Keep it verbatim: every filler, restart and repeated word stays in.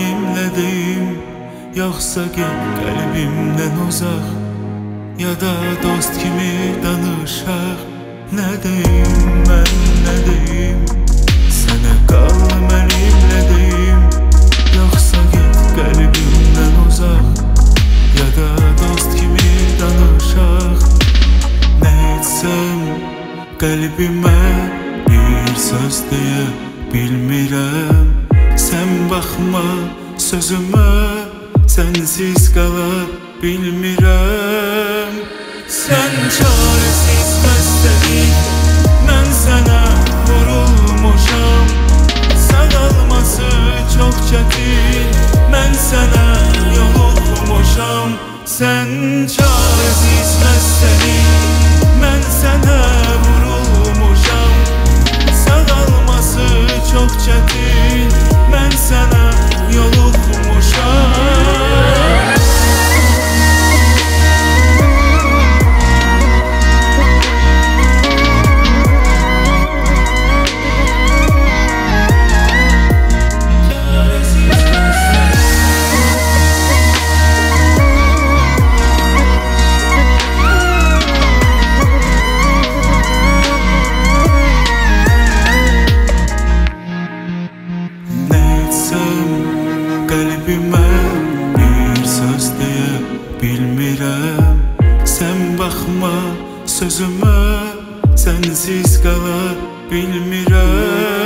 mənimlə deyim, yoxsa get qəlbimdən uzaq, ya da dost kimi danışaq. Nə deyim, mən nə deyim, sənə qal mənimlə deyim, yoxsa get qəlbimdən uzaq, ya da dost kimi danışaq. Nə etsəm qəlbimə bir söz deyə bilmirəm, sən baxma sözümə, sənsiz qala bilmirəm. Sən çarəsiz xəstəlik, mən sənə vurulmuşam, sağalması çox çətin, mən sənə yoluxmuşam. Sən çarəsiz xəstəlik, mən sənə vurulmuşam, sağalması çox çətin, mən sənə yoluxmuşam. Qəlbimə bir söz deyə bilmirəm, sən baxma sözümə, sənsiz qala bilmirəm.